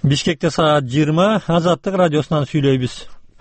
Бишкекте саат 20 Азаттык радиосунан сүйлөйбүз.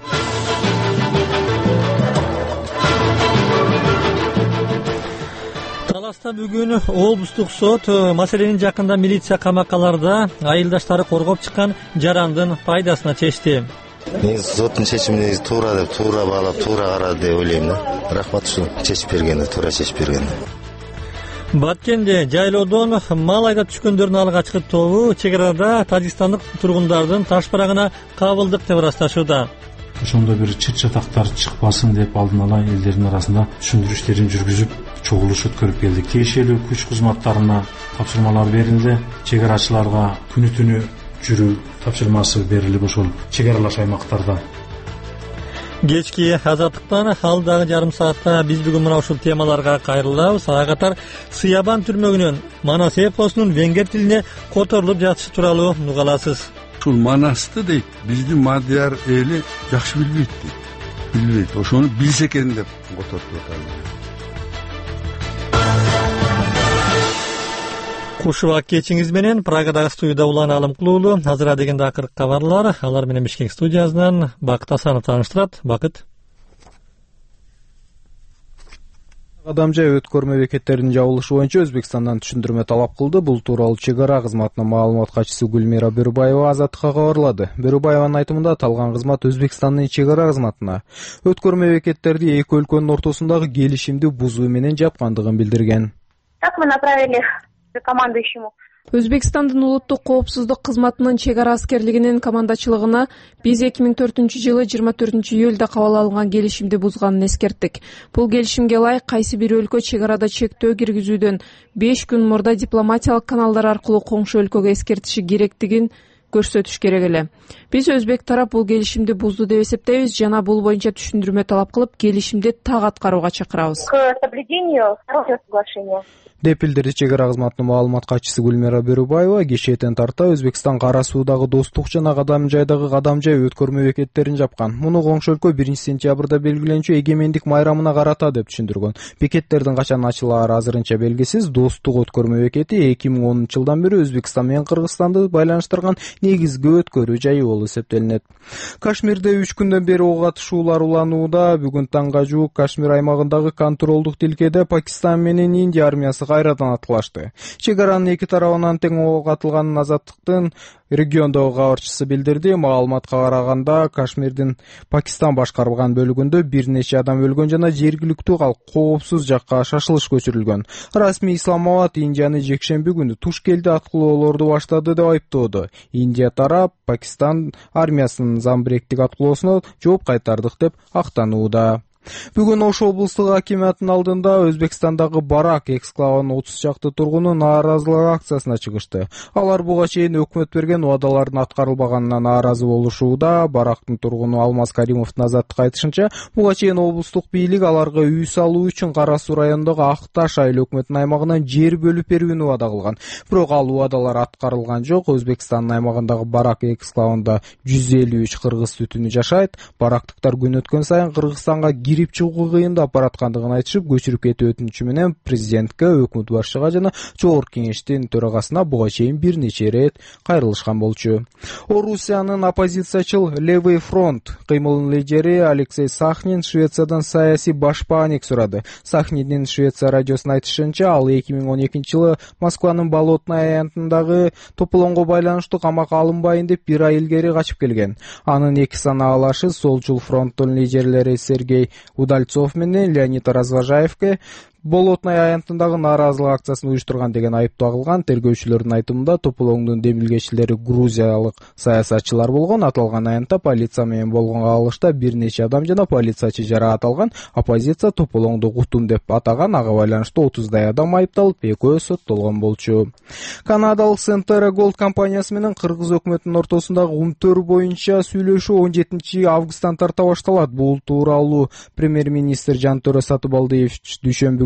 Таласта бүгүн облустук сот маселенин жакында милиция камаккаларда айылдаштары коргоп чыккан жарандын пайдасына чечти. Негизи соттун чечими туура деп, туура баалап, туура карады деп ойлойм да. Рахмат ушул чечип бергенде, туура чечип бергенде. Баткенде жайлоодон мал айдап түшкөндөрдүн алгачкы тобу чек арада тажикстандык тургундардын таш барагына кабылдык деп ырасташууда. Ошондо бир чыт чатактар чыкпасын деп алдын ала элдердин арасында түшүндүрүштөрүн жүргүзүп, чогулуш өткөрүп келдик. Тиешелүү күч кызматтарына тапшырмалар берилди. Чек арачыларга күнү түнү жүрүү тапшырмасы берилип, ошол чек аралаш аймактарда. Кечки Азаттыктан ал дагы жарым саатта биз бүгүн мына ушул темаларга кайрылабыз. Ага катар Сыябан түрмөгүнөн Манас эпосунун венгер тилине которулуп жатышы тууралуу уга аласыз. Ушул Манасты дейт, биздин мадияр эли жакшы билбейт дейт. Билбейт, ошону билсе экен деп которуп атат. Кушубак кечиңиз менен Прагадагы студияда улан алым кылуулу. Азыр дегенде акыркы кабарлар. Алар менен Бишкек студиясынан Бакыт Асанов тааныштырат. Бакыт. Адамжай өткөрмө бекеттеринин жабылышы боюнча Өзбекстандан түшүндүрмө талап кылды. Бул тууралуу чек ара кызматынын маалымат катчысы Гүлмира Бөрүбаева Азаттыкка кабарлады. Бөрүбаеванын айтымында аталган кызмат Өзбекстандын чек ара кызматына өткөрмө бекеттерди эки өлкөнүн ортосундагы келишимди бузуу менен жапкандыгын билдирген. Так мы направили командующему. Өзбекстандын улуттук коопсуздук кызматынын чек ара аскерлигинин командачылыгына биз 2004-жылы 24-июлда кабыл алынган келишимди бузганын эскерттик. Бул келишимге ылайык кайсы бир өлкө чек арада чектөө киргизүүдөн 5 күн мурда дипломатиялык каналдар аркылуу коңшу өлкөгө эскертиши керектигин көрсөтүш керек эле. Биз өзбек тарап бул келишимди бузду деп эсептейбиз жана бул боюнча түшүндүрмө талап кылып, келишимди так аткарууга чакырабыз. К соблюдению второго соглашения. Деп билдирди чек ара кызматынын маалымат катчысы Гүлмира Бөрүбаева. Кечээден тарта Өзбекстан Кара суудагы Достук жана Кадамжайдагы Кадамжай өткөрмө бекеттерин жапкан. Муну коңшу өлкө 1-сентябрда белгиленчү эгемендик майрамына карата деп түшүндүргөн. Бекеттердин качан ачылаары азырынча белгисиз. Достук өткөрмө бекети 2010-жылдан бери Өзбекстан менен Кыргызстанды байланыштырган негизги өткөрүү жайы болуп эсептелинет. Кашмирде 3 күндөн бери ок атышуулар уланууда. Бүгүн таңга жуук Кашмир аймагындагы контролдук тилкеде Пакистан менен Индия армиясы кайрадан атылашты. Чек аранын эки тарабынан тең ок атылганын Азаттыктын региондогу кабарчысы билдирди. Маалыматка караганда Кашмирдин Пакистан башкарган бөлүгүндө бир нече адам өлгөн жана жергиликтүү калк коопсуз жакка шашылыш көчүрүлгөн. Расмий Исламабад Индияны жекшемби күнү Тушкелде аткылоолорду баштады деп айыптоодо. Индия тарап Пакистан армиясынын замбиректик аткылоосуна жооп кайтардык деп актанууда. Бүгүн Ош облустук акимиятынын алдында Өзбекстандагы Барак эксклавынын 30 чакты тургуну нааразылык акциясына чыгышты. Алар буга чейин өкмөт берген убадалардын аткарылбаганына нааразы болушууда. Барактын тургуну Алмаз Каримовдун Азаттыкка айтышынча, буга чейин облустук бийлик аларга үй салуу үчүн Кара Суу районундагы Акташ айыл өкмөтүнүн аймагынан жер бөлүп берүүнү убада кылган. Бирок ал убадалар аткарылган жок. Өзбекстандын аймагындагы Барак эксклавында 153 кыргыз түтүнү жашайт. Барактыктар күн өткөн сайын Кыргызстанга кирип чыгуу кыйындап бараткандыгын айтышып, көчүрүп кетүү өтүнүчү менен президентке, өкмөт башчыга жана Жогорку кеңештин төрагасына буга чейин бир нече рет кайрылышкан болчу. Орусиянын оппозициячыл Левый фронт кыймылынын лидери Алексей Сахнин Швециядан саясий баш бааник сурады. Сахниндин Швеция радиосуна айтышынча, ал 2012-жылы Москванын Болотное аянтындагы тополоңго байланыштуу камакка алынбайын деп бир ай илгери качып келген. Анын эки санаалашы Солчул фронттун лидерлери Сергей Удальцов менен Леонид Разважаевке Болотное аянтындагы нааразылык акциясын уюштурган деген айыптоо тагылган. Тергөөчүлөрдүн айтымында тополоңдун демилгечилери грузиялык саясатчылар болгон. Аталган аянтта полиция менен болгон кагылышта бир нече адам жана полициячы жаракат алган. Оппозиция тополоңду кутум деп атаган. Ага байланыштуу 30дай адам айыпталып, экөө соттолгон болчу. Канадалык Centera Gold компаниясы менен Кыргыз өкмөтүнүн ортосундагы умтөр боюнча сүйлөшүү 17 августтан тарта башталат. Бул тууралуу премьер-министр Жантөрө Сатыбалдиевич дүйшөмбү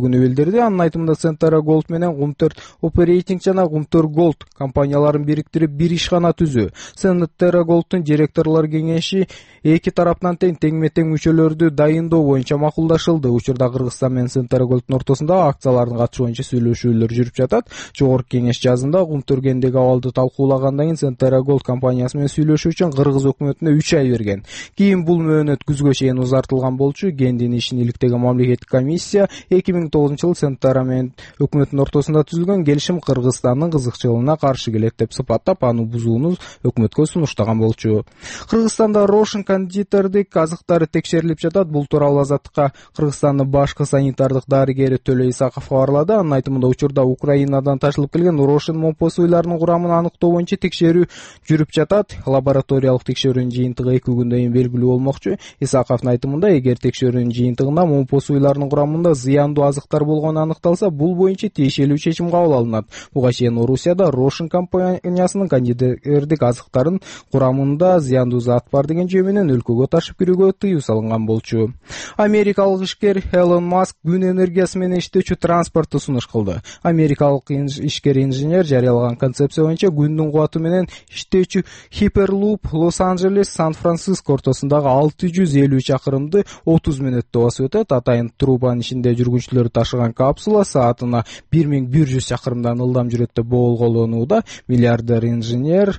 эмгектүүлүгүн билдирди. Анын айтымында Centara Gold менен Gumter Operating жана Gumter Gold компанияларын бириктирип бир ишкана түзүү. Centara Gold'ун директорлор кеңеши эки тараптан тең-тең мүчөлөрдү дайындоо боюнча макулдашылды. Учурда Кыргызстан менен Centara Gold'ун ортосунда акциялардын катышы боюнча сүйлөшүүлөр жүрүп жатат. Жогорку кеңеш жазында Gumter кендеги абалды талкуулагандан кийин Centara Gold компаниясы менен сүйлөшүү үчүн Кыргыз өкмөтүнө 3 ай берген. Кийин бул мөөнөт күзгө чейин узартылган болчу. Кендин ишин иликтеген мамлекеттик комиссия 2009-жылы Centara менен өкмөттүн ортосунда түзүлгөн келишим Кыргызстандын кызыкчылыгына каршы келет деп сыпаттап, аны бузууну өкмөткө сунуштаган болчу. Кыргызстанда Рошен кондитердик азыктары текшерилип жатат. Бул тууралуу Азаттыкка Кыргызстандын башкы санитардык дарыгери Төлөй Исаков кабарлады. Анын айтымында учурда Украинадан ташылып келген Рошен момпо суйларынын курамын аныктоо боюнча текшерүү жүрүп жатат. Лабораториялык текшерүүнүн жыйынтыгы 2 күндөн кийин белгилүү болмокчу. Исаковдун айтымында, эгер текшерүүнүн жыйынтыгында момпо суйларынын курамында зыяндуу азыктар болгону аныкталса, бул боюнча тиешелүү чечим кабыл алынат. Буга чейин Орусияда Рошен компаниясынын кондитердик азыктарынын курамында зыяндуу зат бар деген жөө менен өлкөгө ташып кирүүгө тыюу салынган болчу. Америкалык ишкер Элон Маск күн энергиясы менен иштөөчү транспортту сунуш кылды. Америкалык ишкер-инженер жарыялаган концепция боюнча күндүн кубаты менен иштөөчү Hyperloop Лос-Анджелес Сан-Франциско ортосундагы 650 чакырымды 30 мүнөттө басып өтөт. Атайын трубанын ичинде жүргүнчүлөрдү ташыган капсула саатына 1100 чакырымдан ылдам жүрөт деп болголонууда. Миллиардер инженер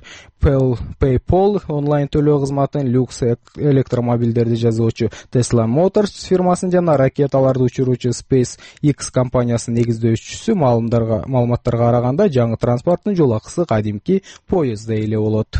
PayPal онлайн төлөө кызматын, люкс электромобилдерди жасоочу Tesla Motors фирмасын жана ракеталарды учуруучу SpaceX компаниясынын негиздөөчүсү маалыматтарга караганда жаңы транспорттун жол акысы кадимки поезддей эле болот.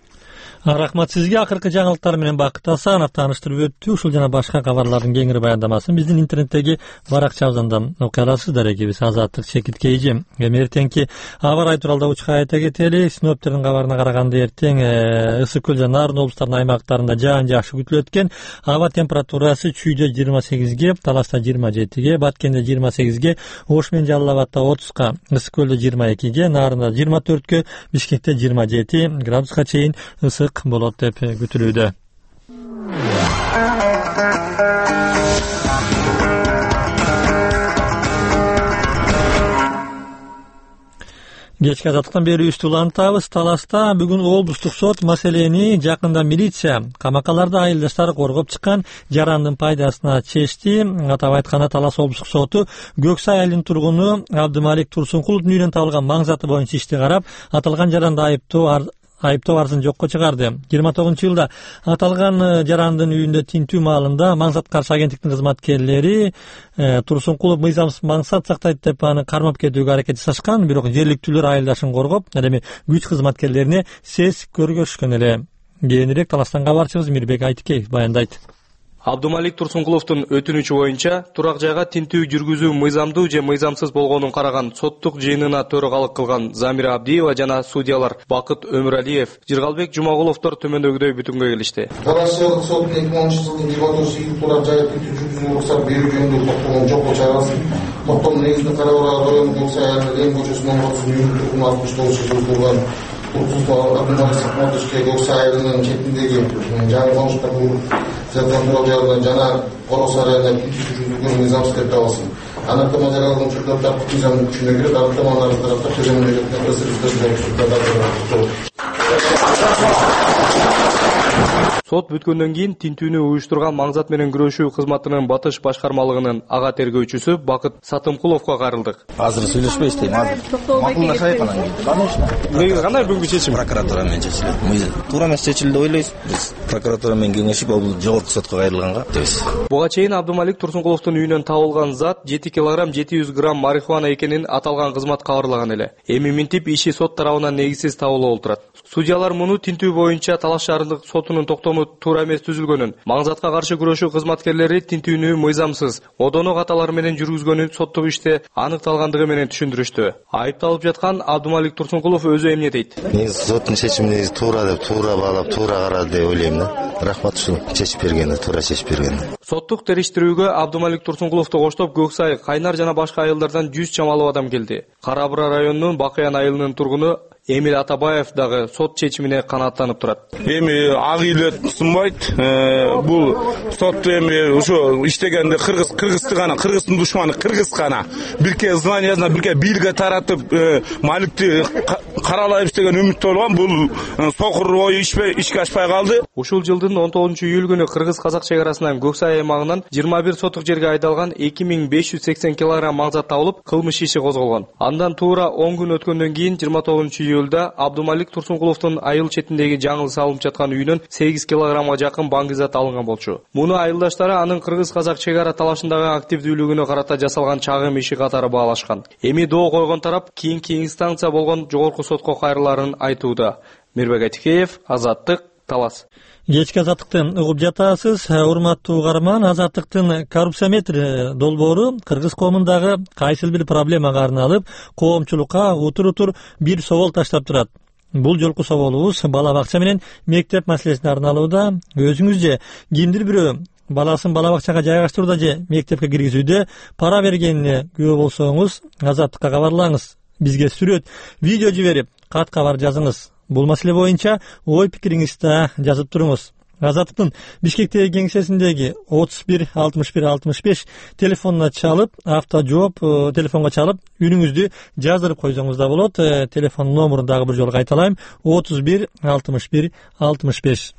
Рахмат сизге. Акыркы жаңылыктар менен Бакыт Асанов тааныштырып өттү. Ушул жана башка кабарлардын кеңири баяндамасын биздин интернеттеги баракчабыздан да окуй аласыздар. Экибиз Азаттык Чекит Кейжи. Эртеңки аба ырайы тууралуу да учка айта кетели. Синоптиктердин кабарына караганда эртең Ысык көл жана Нарын облустарынын аймактарында жаан жакшы күтүлөт экен. Аба температурасы Чүйдө 28ге, Таласта 27ге, Баткенде 28ге, Ош менен Жалал Абадда 30га, Ысык көлдө 22ге, Нарында 24гө, Бишкекте 27 градуска чейин ысык болот деп күтүлүүдө. Кечки азаттыктан бери улантабыз. Таласта бүгүн облустук сот маселени жакында милиция камакаларды айылдаштары коргоп чыккан жарандын пайдасына чечти. Атап айтканда Талас облустук соту Көксай айылынын тургуну Абдымалик Турсункуловдун үйүнөн табылган маң заты боюнча ишти карап, аталган жаранды айыптоо арызын жокко чыгарды. 29-жылда аталган жарандын үйүндө тинтүү маалында маңзат каршы агенттиктин кызматкерлери Турсункулов мыйзамсыз маңзат сактайт деп аны кармап кетүүгө аракет жасашкан, бирок жергиликтүүлөр айылдашын коргоп, эми күч кызматкерлерине сес көргөзүшкөн эле. Кийинирээк Таластан кабарчыбыз Мирбек Айтикеев баяндайт. Абдымалик Турсункуловдун өтүнүчү боюнча турак жайга тинтүү жүргүзүү мыйзамдуу же мыйзамсыз болгонун караган соттук жыйынына төрагалык кылган Замира Абдиева жана судьялар Бакыт Өмүралиев, Жыргалбек Жумагуловдор төмөндөгүдөй бүтүнгө келишти. Талас соттун 2010-жылдын 24-жылдын турак жайга тинтүү жүргүзүүгө уруксат берүү жөнүндө токтогон жокко чарасы. Токтомдун негизинде карабарга району Көксай айылында Эң көчөсүнөн 69 турган Абдымалик Сакматовский Көксай айылынын четиндеги жаңы конуштагы Зертон жайынан жана Орос районуна тинтүү жүргүзүүгө мыйзамсыз деп табылсын. Анықтама жаралған жүктер тартып мыйзамдын күчүнө кирип, анықтамаларды тараптап төзөмдөгөн Сот бүткөндөн кийин тинтүүнү уюштурган маңзат менен күрөшүү кызматынын Батыш башкармалыгынын ага тергөөчүсү Бакыт Сатымкуловго кайрылдык. Азыр сүйлөшпөй иштейм, азыр макулдашайык анан кийин. Конечно. Кандай бүгүнкү чечим? Прокуратура менен чечилет. Туура эмес чечилди деп ойлойбуз. Биз прокуратура менен кеңешип, бул жогорку сотко кайрылганга дебиз. Буга чейин Абдымалик Турсункуловдун үйүнөн табылган зат 7 кг 700 грамм марихуана экенин аталган кызмат кабарлаган эле. Эми минтип иши сот тарабынан негизсиз табылып отурат. Судьялар муну тинтүү боюнча Талаш шаардык сотунун токтому туура эмес түзүлгөнүн, маңзатка каршы күрөшүү кызматкерлери тинтүүнү мыйзамсыз, одоно каталар менен жүргүзгөнү соттук иште аныкталгандыгы менен түшүндүрүштү. Айыпталып жаткан Абдымалик Турсункулов өзү эмне дейт? Негизи соттун чечими туура деп, туура баалап, туура карады деп ойлойм да. Рахмат ушул чечип бергени, туура чечип бергени. Соттук териштирүүгө Абдымалик Турсункуловду коштоп Көксай, Кайнар жана башка айылдардан 100 чамалуу адам келди. Кара Бура районунун Бакыян айылынын тургуну Эмил Атабаев дагы сот чечимине канааттанып турат. Эми ак үйлөр сынбайт. Бул сот эми ошо иштегенде кыргыздын душманы кыргыз гана. Бирке знаниясына бирке бийликке таратып маликти каралайып иштеген үмүттө болгон. Бул сокур бою ишке ашпай калды. Ушул жылдын 19-июль күнү кыргыз-казак чегарасынан Көксай аймагынан 21 сотук жерге айдалган 2580 кг маңзат табылып, кылмыш иши козголгон. Андан туура 10 күн өткөндөн кийин 29-июлда Абдумалик Турсункуловдун айыл четиндеги жаңы салынып жаткан үйүнөн 8 кг жакын баңгизат алынган болчу. Муну айылдаштары анын кыргыз-казак чегара талашындагы активдүүлүгүнө карата жасалган чагым иши катары баалашкан. Эми доо койгон тарап кийинки инстанция болгон жогорку сотко кайрыларын айтууда. Мирбек Айтикеев, Азаттык, Талас. Кечки Азаттыкты угуп жатасыз. Урматтуу угарман, Азаттыктын коррупцияметр долбоору кыргыз коомундагы кайсыл бир проблемага арналып, коомчулукка утур бир собол таштап турат. Бул жолку соболубуз бала бакча менен мектеп маселесине арналууда. Өзүңүз же кимдир бирөө баласын бала бакчага жайгаштырууда же мектепке киргизүүдө пара бергенине күбө болсоңуз, Азаттыкка кабарлаңыз. Бизге сүрөт, видео жиберип, кат кабар жазыңыз. Бул маселе боюнча ой пикириңизди жазып туруңуз. Азаттыктын Бишкектеги кеңсесиндеги 31 61 65 телефонуна чалып, автожооп телефонго чалып, үнүңүздү жаздырып койсоңуз да болот. Телефон номерун дагы бир жолу кайталайм: 31 61 65.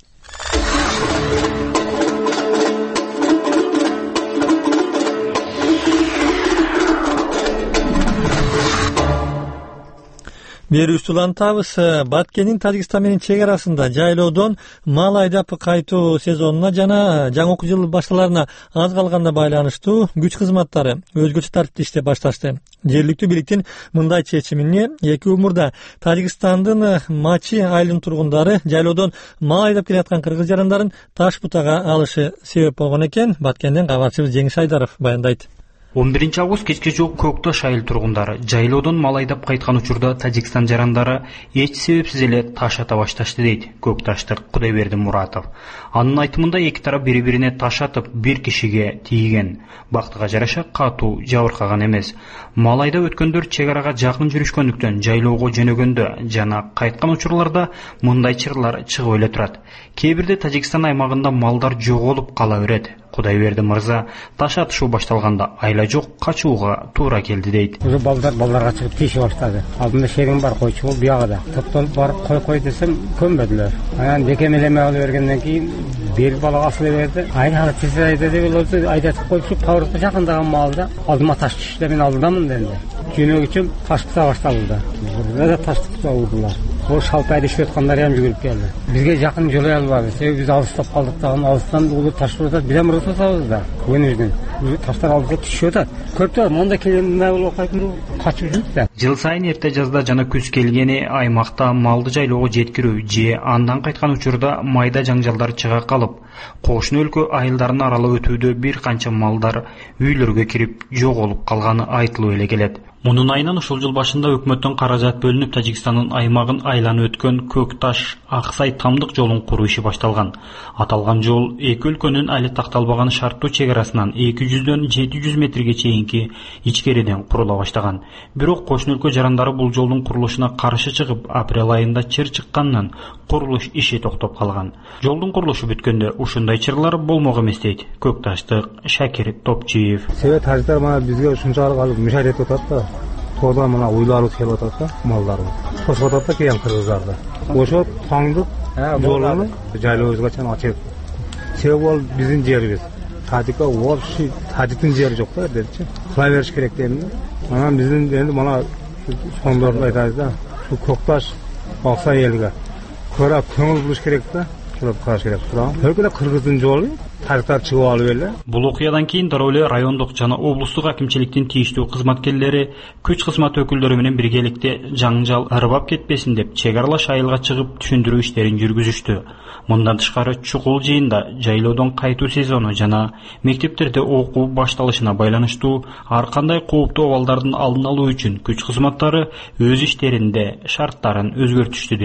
Берүүбүздү улантабыз. Баткендин Тажикстан менен чегарасында жайлоодон мал айдап кайтуу сезонуна жана жаңы окуу жылы башталарына аз калганда байланыштуу күч кызматтары өзгөчө тартипте иштеп башташты. Жергиликтүү бийликтин мындай чечимине 2 умурда Тажикстандын Мачи айылынын тургундары жайлоодон мал айдап келаткан кыргыз жарандарын таш бутага алышы себеп болгон экен. Баткенден кабарчыбыз Жеңиш Айдаров баяндайт. 11 август кечке жок Көкташ айыл тургундары жайлоодон мал айдап кайткан учурда Тажикстан жарандары эч себепсиз эле таш ата башташты дейт Көкташтык Кудайберди Муратов. Анын айтымында эки тарап бири-бирине таш атып, бир кишиге тийген. Бактыга жараша катуу жабыркаган эмес. Мал айдап өткөндөр чегарага жакын жүрүшкөндүктөн жайлоого жөнөгөндө жана кайткан учурларда мындай чырлар чыгып эле турат. Кээ бирде Тажикстан аймагында малдар жоголуп кала берет. Кудайберди мырза таш атышуу башталганда айла жок качууга туура келди дейт. Уже балдарга чыгып тийише баштады. Алдында шегим бар, койчу биягыда. Топтолуп барып кой десем көнбөдүлөр. Анан бекемелеме алып бергенден кийин бир бала асылы берди. Айла тез айда деп эле айдатып коюпчу, павротко жакындаган маалда алдыма таш түштү, мен алдымдамын деди. Жөнөгүчүм таш тута башталды. Бул таш тута урдулар. Ошол шалпайды иштеп аткандар ham жүгүрүп келди. Бизге жакын жолой албады. Себеби биз алыстап калдык да, алыстан улуу таш турат, биз ham ырсабыз да. Күнүздүн таштар алдыга түшүп атат. Көптөр монда келгенде болуп кайтыруу качып жүрүп да. Жыл сайын эрте жазда жана күз келгени аймакта малды жайлоого жеткирүү же андан кайткан учурда майда жаңжалдар чыга калып, кошуну өлкө айылдарын аралап өтүүдө бир канча малдар үйлөргө кирип жоголуп калганы айтылып эле келет. Мунун айынан ушул жыл башында өкмөттөн каражат бөлүнүп Тажикстандын аймагын айланып өткөн Көкташ Аксай тамдык жолун куруу иши башталган. Аталган жол эки өлкөнүн али такталбаган шарттуу чегарасынан 200дөн 700 метрге чейинки ичкериден курула баштаган. Бирок кошуну өлкө жарандары бул жолдун курулушуна каршы чыгып, апрель айында чыр чыккандан курулуш иши токтоп калган. Жолдун курулушу бүткөндө ушундай чырлар болмок эмес дейт Көкташтык Шакир Топчиев. Себеп тажиктар мына бизге ушунчалык алып мüşahede этип атат да. Тода мына уйларыбыз келип атат да, малдарыбыз. Кошуп атат да кийин кыргыздарды. Ошо таңдык жолуну жайлообузга чейин ачып. Себеби ал биздин жерибиз. Тадика вообще тадиктин жери жок да дечи. Кыла бериш керек дейм да. Анан биздин энди мына сондорду айтабыз да. Шу Көкташ Аксай элге көрө көңүл буруш керек да. Кылып караш керек. Өлкөдө кыргыздын жолу тажиктар чыгып алып эле. Бул окуядан кийин дароо эле райондук жана облустук акимчиликтин тийиштүү кызматкерлери күч кызмат өкүлдөрү менен биргеликте жаңжал ырбап кетпесин деп чек аралаш айылга чыгып түшүндүрүү иштерин жүргүзүштү. Мындан тышкары чукул жыйында жайлоодон кайтуу сезону жана мектептерде окуу башталышына байланыштуу ар кандай кооптуу абалдардын алдын алуу үчүн күч кызматтары өз иштеринде шарттарын өзгөртүштү дейт.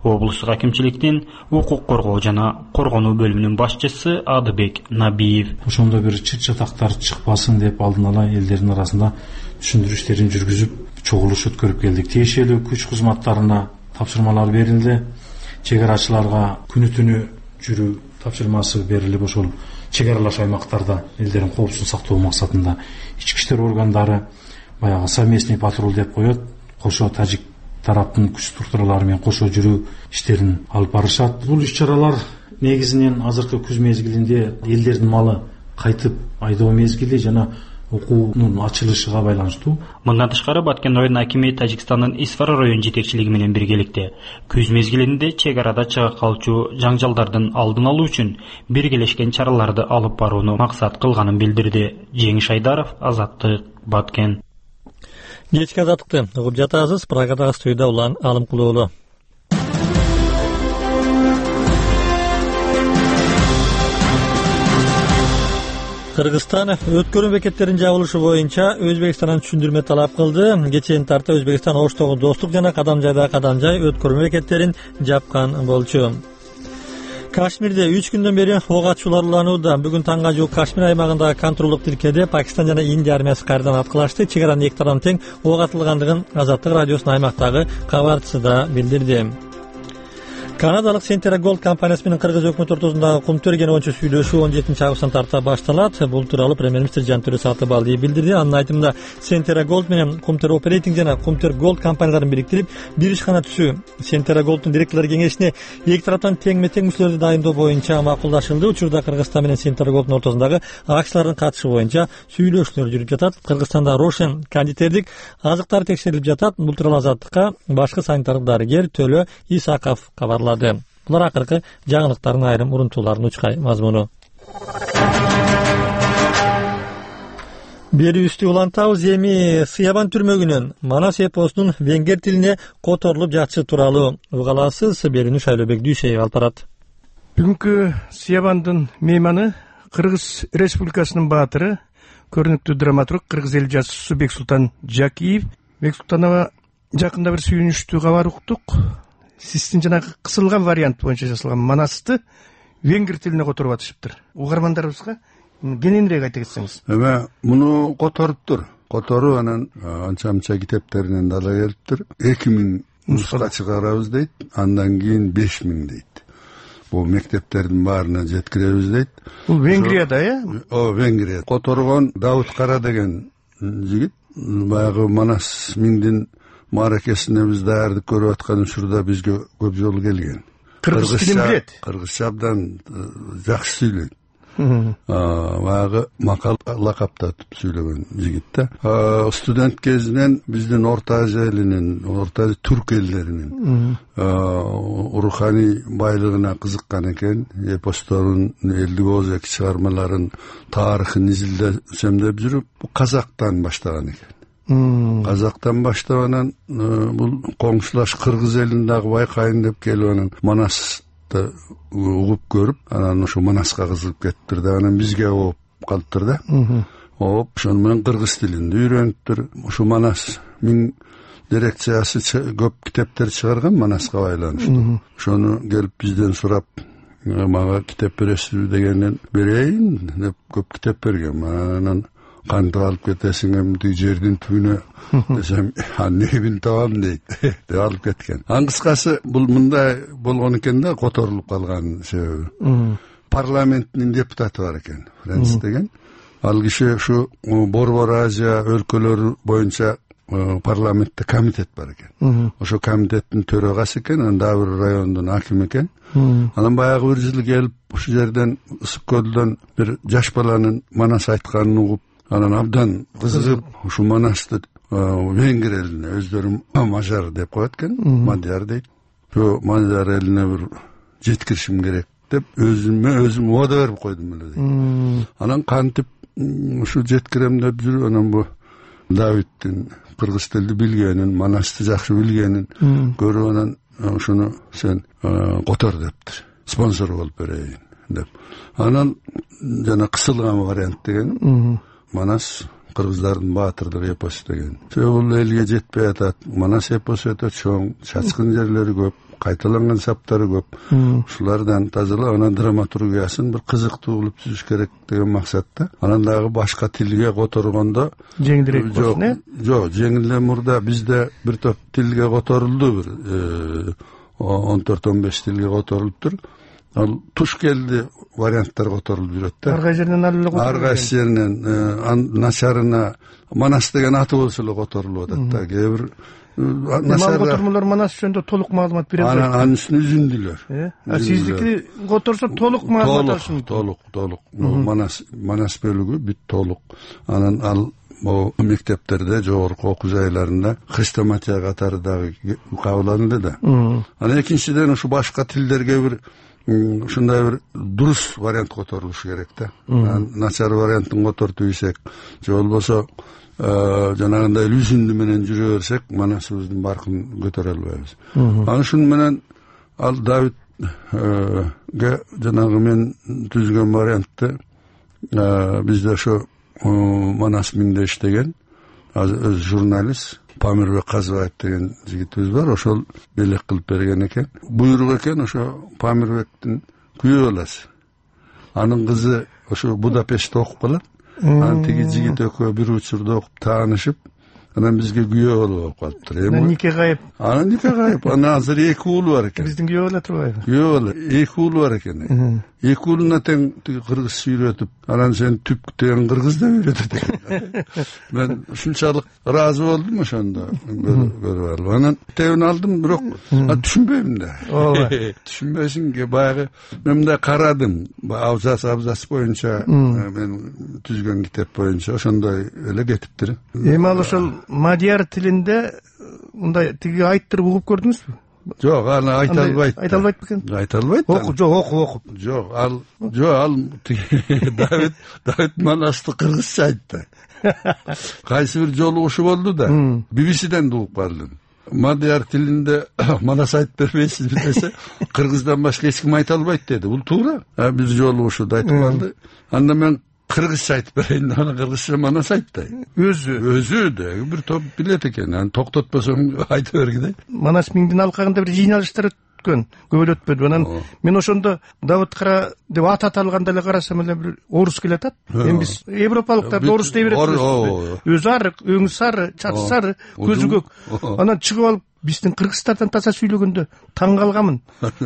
Облустук акимчиликтин укук коргоо жана коргонуу бөлүмүнүн башчысы Адыбек Набиев. Ошондо бир чыт чатактар чыкпасын деп алдын ала элдердин арасында түшүндүрүү иштерин жүргүзүп чогулуш өткөрүп келдик. Тиешелүү күч кызматтарына тапшырмалар берилди. Чек арачыларга күнү түнү жүрүү тапшырмасы берилип, ошол чек аралаш аймактарда элдердин коопсуздугун сактоо максатында ички иштер органдары баягы совместный патруль деп коет, кошо тажик тараптын күч структуралары менен кошо жүрүү иштерин алып барышат. Бул иш-чаралар негизинен азыркы күз мезгилинде элдердин малы кайтып айдоо мезгили жана окуунун ачылышыга байланыштуу. Мындан тышкары Баткен районунун акими Тажикстандын Исфар район жетекчилиги менен биргеликте күз мезгилинде чек арада чыга калчу жаңжалдардын алдын алуу үчүн биргелешкен чараларды алып барууну максат кылганын билдирди. Жеңиш Айдаров, Азаттык, Баткен. Кечки азаттыкты угуп жатасыз. Прагадагы студияда Улан Алымкулуулу. Кыргызстан өткөрүү бекеттеринин жабылышы боюнча Өзбекстандан түшүндүрмө талап кылды. Кечээни тарта Өзбекстан Оштогу Достук жана Кадамжайдагы Кадамжай өткөрүү бекеттерин жапкан болчу. Кашмирде 3 күндөн бери ок атышуулар уланууда. Бүгүн таңга жук Кашмир аймагындагы контролдук тилкеде Пакистан жана Индия армиясы кайрадан аткылашты. Чек аранын эки тарабынан тең ок атылгандыгын Азаттык радиосунун аймактагы кабарчысы да билдирди. Канадалык Centera Gold компаниясы менен Кыргыз өкмөтү ортосундагы кум тергени боюнча сүйлөшүү 17-августтан тарта башталат. Бул тууралуу премьер-министр Жантөре Сатыбалдиев билдирди. Анын айтымында Centera Gold менен Кумтер Operating жана Кумтер Gold компанияларын бириктирип, бир ишкана түзүү Centera Gold'ун директорлор кеңешине эки тараптан теңме-тең мүчөлөрдү дайындоо боюнча макулдашылды. Учурда Кыргызстан менен Centera Gold'ун ортосундагы акчалардын катышы боюнча сүйлөшүүлөр жүрүп жатат. Кыргызстанда Рошен кондитердик азыктар текшерилип жатат. Бул тууралуу Азаттыкка башкы санитардык дарыгер Төлө Исаков кабарлады. Булар акыркы жаңылыктардын айрым урунтууларын учкай мазмуну. Берүүбүздү улантабыз. Эми Сыябан түрмөгүнөн Манас эпосунун венгер тилине которулуп жатышы тууралуу угаласыз. Берүүнү Шайлообек Дүйшеев алып барат. Бүгүнкү Сыябандын мейманы Кыргыз Республикасынын баатыры, көрүнүктүү драматург кыргыз эл жазуучусу Бексултан Жакиев. Бексултанова жакында бир сүйүнүчтүү кабар уктук. Сиздин жанагы кысылган вариант боюнча жасалган Манасты венгер тилине которуп атышыптыр. Угармандарыбызга кененирээк айта кетсеңиз. Эме муну которуптур. Которуу анан анча-мынча китептеринен дала келиптир. 2000 нуска чыгарабыз дейт, андан кийин 5000 дейт. Бул мектептердин баарына жеткиребиз дейт. Бул Венгрияда, Венгрия. Которгон Давыт Кара деген жигит баягы Манас миңдин мааракесине биз даярдык көрүп аткан учурда бизге көп жолу келген. Кыргыз тилин билет. Кыргызча абдан жакшы сүйлөйт. Баягы макал лакаптатып сүйлөгөн жигит да. Студент кезинен биздин Орто Азия элинин, Орто Азия түрк элдеринин руханий байлыгына кызыккан экен. Эпосторун, элдик озек чыгармаларын, тарыхын изилдеп жүрүп, казактан баштаган экен. Казактан баштап анан бул коңшулаш кыргыз элин дагы байкайын деп келип анан Манасты угуп көрүп, анан ошо Манаска кызыгып кетиптир да, анан бизге ооп калыптыр да. Ооп, ошону менен кыргыз тилинди үйрөнүптүр. Ошо Манас миң дирекциясы көп китептер чыгарган Манаска байланыштуу. Ошону келип бизден сурап, мага китеп бересизби дегенен берейин деп көп китеп берген. Анан кантип алып кетесиң эмди жердин түбүнө десем, небин табам дейт деп алып кеткен. Кыскасы бул мындай болгон экен да, которулуп калган себеби. Парламенттин депутаты бар экен, Френс деген. Ал киши ушу Борбор Азия өлкөлөрү боюнча парламентте комитет бар экен. Ошо комитеттин төрагасы экен, анан дагы бир райондун акими экен. Анан баягы бир жыл келип, ушу жерден Ысык көлдөн бир жаш баланын Манас айтканын угуп, анан абдан кызыгып, ушу Манасты венгер элине, өздөрү мажар деп коет экен, мадияр дейт. Ошо мадияр элине бир жеткиришим керек деп өзүм убада берип койдум эле дейт. Анан кантип ушу жеткирем деп жүрүп, анан бу Давиттин кыргыз тилди билгенин, Манасты жакшы билгенин көрүп, анан ошону сен котор дептир, спонсор болуп берейин деп. Анан жана кысылган вариант деген Манас кыргыздардын баатырдык эпосу деген. Бул элге жетпей атат. Манас эпосу өтө чоң, чачкын жерлери көп, кайталанган саптары көп. Ушулардан тазалап анан драматургиясын бир кызыктуу кылып түзүш керек деген максатта. Анан дагы башка тилге которгондо жеңилирээк болсун, Жок, жеңил эле мурда бизде бир топ тилге которулду, бир 14-15 тилге которулуптур. Ал туш келди варианттар которулуп жүрөт да. Ар кайсы жерден ал эле которулуп. Ар кайсы жеринен начарына Манас деген аты болсо эле которулуп атат да. Кээ бир начар котормолор Манас жөнүндө толук маалымат бере албайт. Анын үстүнө үзүндүлөр. Сиздики которсо толук маалымат алышын. Толук. Манас бөлүгү бүт толук. Анан ал мектептерде, жогорку окуу жайларында хрестоматия катары дагы кабыл алынды да. Анан экинчиден ушу башка тилдерге бир ушундай бир дурус вариант которулушу керек да. Начар вариантын котортуп ийсек, же болбосо жанагындай үзүндү менен жүрө берсек, Манасыбыздын баркын көтөрө албайбыз. Анан ушун менен ал Давидге жанагы мен түзгөн вариантты бизде ошо Манас миңде иштеген өз журналист Памирбек Казыбаев деген жигитибиз бар. Ошол белек кылып берген экен. Буйрук экен ошо Памирбектин күйөө баласы. Анын кызы ошо Будапештте окуп калат. Анан тиги жигит экөө бир учурда окуп таанышып, анан бизге күйөө болуп калыптыр. Анан нике кайып. Анан азыр 2 уулу бар экен. Биздин күйөө бала турбайбы? Күйөө бала 2 уулу бар экен. 2 уулуна тең кыргыз үйрөтүп, анан сен түп деген кыргыз да үйрөтөт экен. Мен ушунчалык ыраазы болдум ошондо көрүп алып. Анан тебин алдым, бирок түшүнбөйм да. Түшүнбөйсүң, баягы мен мындай карадым, абзац боюнча мен түзгөн китеп боюнча ошондой эле кетиптир. Эми ал ошол мадияр тилинде мындай тиги айттырып угуп көрдүңүзбү? Жок, аны айта албайт. Айта албайт бекен? Айта албайт. Окуп. Жок, ал Давид Манасты кыргызча айтты. Кайсы бир жолугушу болду да. BBC-ден угуп калдым. Мадияр тилинде Манас айтып бербейсизби десе, кыргыздан башка эч ким айта албайт деди. Бул туура. Бир жолугушуда айтып калды. Анда мен кыргызча айтып берейин, аны кыргызча Манас айтты. Өзү да бир топ билет экен. Аны токтотпосоң айта бергидей. Манас миңдин алкагында бир жыйналыштар өткөн, көп өтпөдү. Анан мен ошондо Давыт кара деп ат аталганда эле карасам эле бир орус келатат. Эми биз европалыктарды орус дей беребиз. Өзү арык, өңү сары, чачы сары, көзү көк. Анан чыгып алып биздин кыргыздардан таза сүйлөгөндө таң калганмын.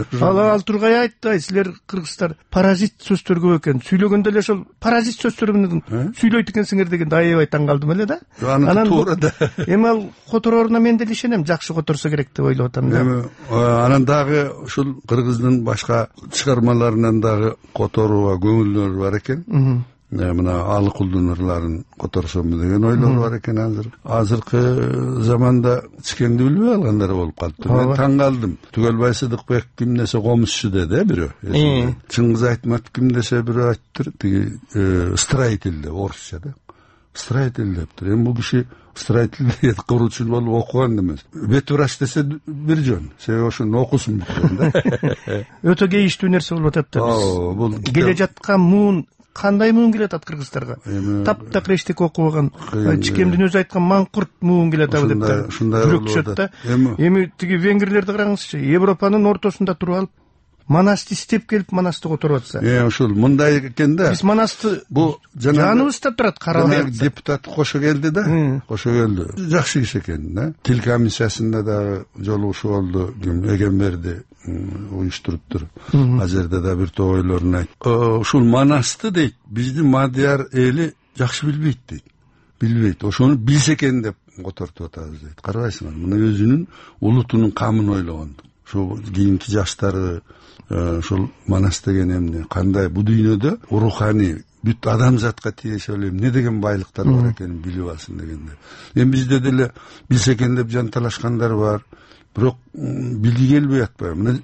Ал тургай айтты, силер кыргыздар паразит сөздөр көп экен. Сүйлөгөндө эле ошол паразит сөздөр менен сүйлөйт экенсиңер дегенде аябай таң калдым эле да. Анан туура да. Эми ал которооруна мен деле ишенем, жакшы которсо керек деп ойлоп атам да. Эми анан дагы ушул кыргыздын башка чыгармаларынан дагы которууга көңүлдөр бар экен. Мына Алы Кулдун ырларын которсом деген ойлор бар экен азыр. Азыркы заманда чикеңди билбей алгандар болуп калыптыр. Мен таң калдым. Түгөлбай Сыдыкбек ким десе комузчу деди, бирөө. Чыңгыз Айтматов ким десе бирөө айттыр, тиги строитель деп, орусча да. Строитель дептир. Эми бул киши строитель курчу болуп окуган эмес. Ветврач десе бир жөн. Себеби ошону окусун да. Өтө кейиштүү нерсе болуп атат да биз. Келе жаткан муун кандай муун келет ат кыргыздарга? Таптак рештик окубаган, чикемдин өзү айткан маңкурт муун келет ат деп да. Жүрөкчөт да. Эми тиги венгрлерди караңызчы, Европанын ортосунда туруп алып, Манасты издеп келип Манасты которуп атса. Ушул мындай экен да. Биз Манасты жаныбызда турат, карабай. Депутат кошо келди да. Кошо келди. Жакшы киши экен да. Тил комиссиясында дагы жолугушуу болду. Эгемберди уюштуруптур. Ал жерде да бир топ ойлорун айтты. Ушул Манасты дейт, биздин мадияр эли жакшы билбейт дейт. Билбейт. Ошону билсе экен деп котортуп атабыз дейт. Карабайсыңар, мына өзүнүн улутунун камын ойлогон. Ошо кийинки жаштары ушул Манас деген эмне, кандай бул дүйнөдө руханий бүт адамзатка тийише эмне деген байлыктар бар экенин билип алсын дегенде. Эми бизде деле билсе экен деп жанталашкандар бар. Бирок билги келбей атпайбы. Мына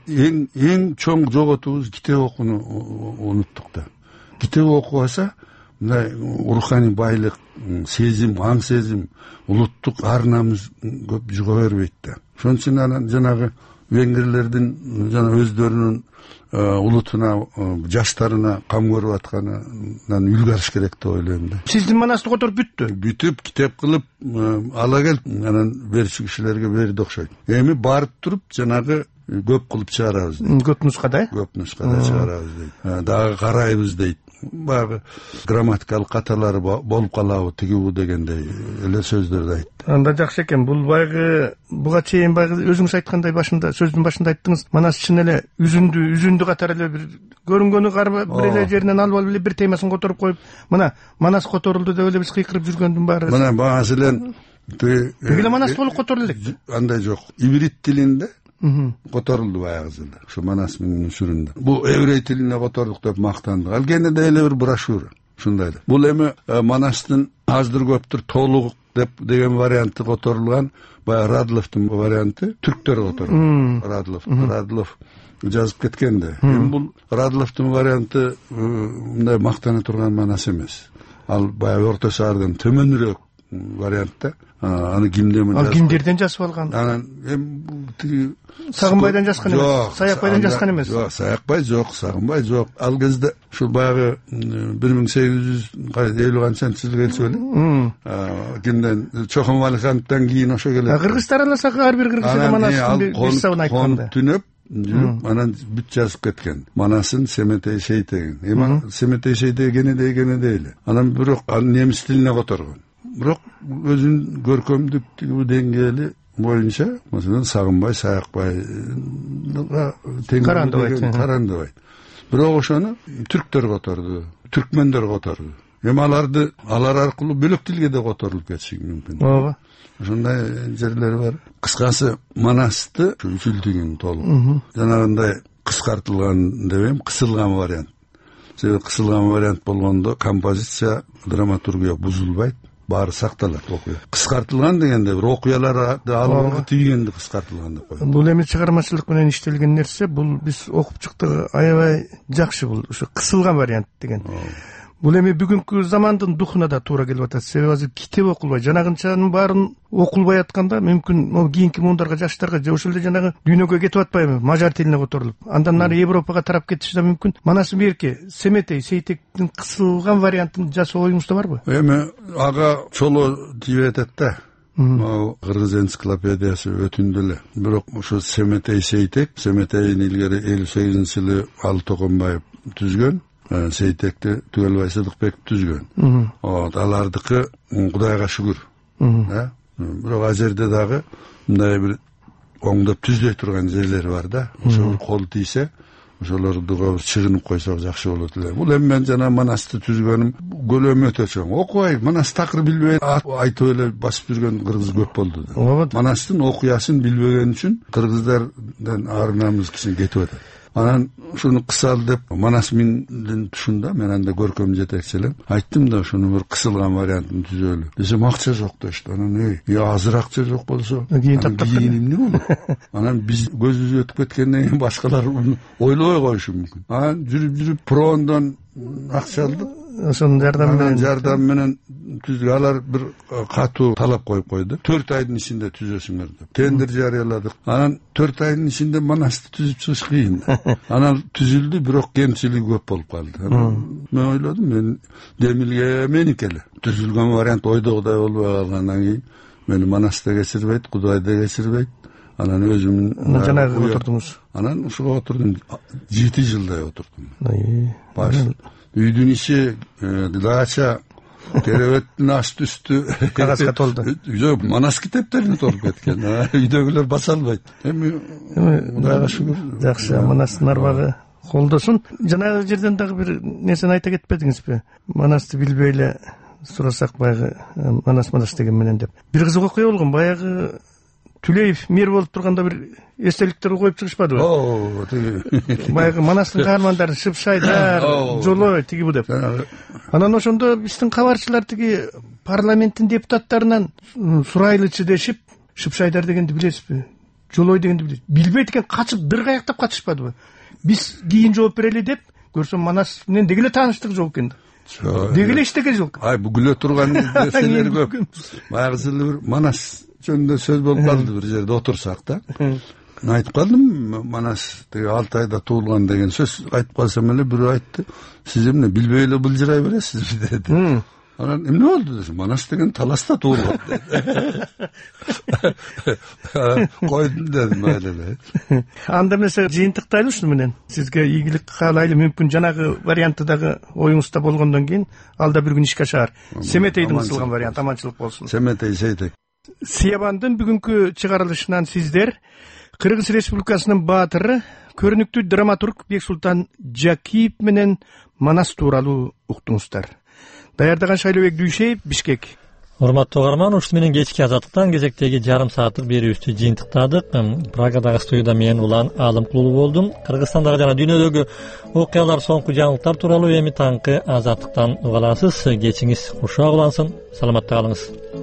эң чоң жоготубуз китеп окууну унуттук да. Китеп окубаса, мындай руханий байлык, сезим, аң сезим, улуттук ар намыс көп жуга бербейт да. Ошон үчүн анан жанагы венгрлердин жана өздөрүнүн улутуна, жаштарына кам көрүп атканынан үлгүрүш керек деп ойлойм да. Сиздин Манасты которуп бүтүп китеп кылып ала кел, анан берчү кишилерге берди окшойт. Эми барып туруп жанагы көп кылып чыгарабыз дейт. Көп нускада чыгарабыз дейт. Дагы карайбыз дейт. Баягы грамматикалык каталары болуп калабы тигибу дегендей эле сөздөрдү айтты. Анда жакшы экен. Бул баягы буга чейин баягы өзүңүз айткандай башында, сөздүн башында айттыңыз, Манас чын эле үзүндү катары эле бир көрүнгөнү бир эле жеринен алып эле бир темасын которуп коюп, мына Манас которулду деп эле биз кыйкырып жүргөндүн баары. Мына маселен Тигиле Манас толук которулду элек. Андай жок. Иврит тилинде которулду баягы жылы. Ошо Манас менен учурунда. Бул еврей тилине котордук деп мактандык. Ал кенеде эле бир брошюра. Ушундай эле. Бул эми Манастын аздыр көптүр толук деген варианты которулган, баягы Радловдун варианты түрктөр которулган. Радлов жазып кеткен да. Эми бул Радловдун варианты мындай мактана турган Манас эмес. Ал баягы Орто Шаардан төмөнүрөөк вариантта. Аны кимден жазып? Ал кимдерден жазып алган? Анан эми Сагынбайдан жазган эмес. Саякбайдан жазган эмес. Жок, Саякбай жок, Сагынбай жок. Ал кезде ушул баягы 1850 канчанчы жыл келсе эле. Кимден Чохон Валихановдон кийин ошо келет. Кыргыздар аласа ар бир кыргызда Манастын бирсабын айтканда. Түнөп жүрүп, анан бүт жазып кеткен. Манасын Семетей Шейтеген. Эми Семетей Шейтегени эле. Анан бирок аны немис тилине которгон. Бирок өзүнүн көркөмдүктүгү деңгээли боюнча, маселен, Сагынбай, Саякбайга тең карандыбайт. Бирок ошону түрктөр которду, түркмөндөр которду. Эми алар аркылуу бөлөк тилге да которулуп кетиши мүмкүн. Ооба. Ошондой жерлери бар. Кыскасы, Манасты үчүлтүгүн толук. Жанагындай кыскартылган дебейм, кысылган вариант. Себеби кысылган вариант болгондо композиция, драматургия бузулбайт. Баары сакталат окуя. Кыскартылган дегенде бир окуяларды алып тийгенди кыскартылган деп коет. Бул эми чыгармачылык менен иштелген нерсе, бул биз окуп чыктык, аябай жакшы бул, ушу кысылган вариант деген. Бул эми бүгүнкү замандын духуна да туура келип атат. Себеби азыр китеп окулбай, жанагынчанын баарын окулбай атканда мүмкүн могу кийинки муундарга, жаштарга же ошол эле жанагы дүйнөгө кетип атпайбы, мажар тилине которулуп. Андан нары Европага тарап кетиши да мүмкүн. Манас берки Семетей Сейтектин кысылган вариантын жасоо оюңузда барбы? Эми ага чоло тийип атат да. Кыргыз энциклопедиясы өтүндү эле. Бирок ошо Семетей Сейтек, Семетейдин илгери 58-жылы Алы Токонбаев түзгөн. Сейтекти Түгөлбай Сыдыкбек түзгөн. Алардыкы Кудайга шүгүр. Бирок ал жерде дагы мындай бир оңдоп түздөй турган жерлери бар да. Ошо бир кол тийсе, ошолорду бир чыгынып койсок жакшы болот эле. Бул эми мен жана Манасты түзгөнүм көлөмү өтө чоң. Окубай, Манас такыр билбей айтып эле басып жүргөн кыргыз көп болду да. Манастын окуясын билбеген үчүн кыргыздардан арынамыз кичине кетип атат. Анан ушуну кысал деп Манас мендин тушунда мен анда көркөм жетекчи элем. Айттым да ушуну бир кысылган вариантын түзөлү. Десем акча жок дешти. Анан азыр акча жок болсо кийин эмне болот? Анан биз көзүбүз өтүп кеткенден кийин башкалар ойлобой коюшу мүмкүн. Анан жүрүп прондон акча алдык. Ошонун жардам менен түзгө алар бир катуу талап коюп койду. 4 айдын ичинде түзөсүңөр деп. Тендер жарыяладык. Анан 4 айдын ичинде Манасты түзүп чыгыш кыйын. Анан түзүлдү, бирок кемчилиги көп болуп калды. Мен ойлодум, мен Демилге меники эле. Түзүлгөн вариант ойдогудай болбой калгандан кийин мени Манас да кечирбейт, Кудай да кечирбейт. Анан өзүмүн жанагы отурдуңуз. Анан ушуга отурдум. 7 жылдай отурдум. Үйдүн ичи дача керебеттин асты үстү кагазга толду. Жок, Манас китептерине толуп кеткен. Үйдөгүлөр баса албайт. Эми Кудайга шүгүр. Жакшы, Манастын арбагы колдосун. Жанагы жерден дагы бир нерсени айта кетпедиңизби? Манасты билбей эле сурасак баягы Манас деген менен деп. Бир кызык окуя болгон, баягы Түлеев мэр болуп турганда бир эстеликтерди коюп чыгышпадыбы? Баягы Манастын каармандары Шыпшайдар, Жолой тиги бу деп. Анан ошондо биздин кабарчылар тиги парламенттин депутаттарынан сурайлычы дешип, Шыпшайдар дегенди билесизби? Жолой дегенди билесизби? Билбейт экен, качып дыргаяктап качышпадыбы? Биз кийин жооп берели деп, көрсөм Манас менен дегеле тааныштык жок экен. Дегеле иштеген жок. Бүгүлө турган нерселер көп. Баягы жылы бир Манас жөнүндө сөз болуп калды бир жерде отурсак да. айтып калдым, Манас деги Алтайда туулган деген сөз айтып калсам эле бирөө айтты, сиз эмне билбей эле былжырай бересизби деди. Анан эмне болду десем, Манас деген Таласта туулган деди. Койдум дедим, майда эле. Анда эмесе жыйынтыктайлы ушуну менен сизге ийгилик каалайлы, мүмкүн жанагы варианты дагы оюңузда болгондон кийин алда бир күн ишке ашаар. Семетейдин ысылган вариант, аманчылык болсун. Семетей Сейтек. Сыябандын бүгүнкү чыгарылышынан сиздер Кыргыз Республикасынын баатыры, көрүнүктүү драматург Бексултан Жакиев менен Манас тууралуу уктуңуздар. Даярдаган Шайлообек Дүйшеев, Бишкек. Урматтуу угарман, ушул менен кечки азаттыктан кезектеги жарым сааттык берүүбүздү жыйынтыктадык. Прагадагы студияда мен Улан Алымкулуу болдум. Кыргызстандагы жана дүйнөдөгү окуялар, соңку жаңылыктар тууралуу эми таңкы азаттыктан уга аласыз. Кечиңиз куршак улансын. Саламатта калыңыз.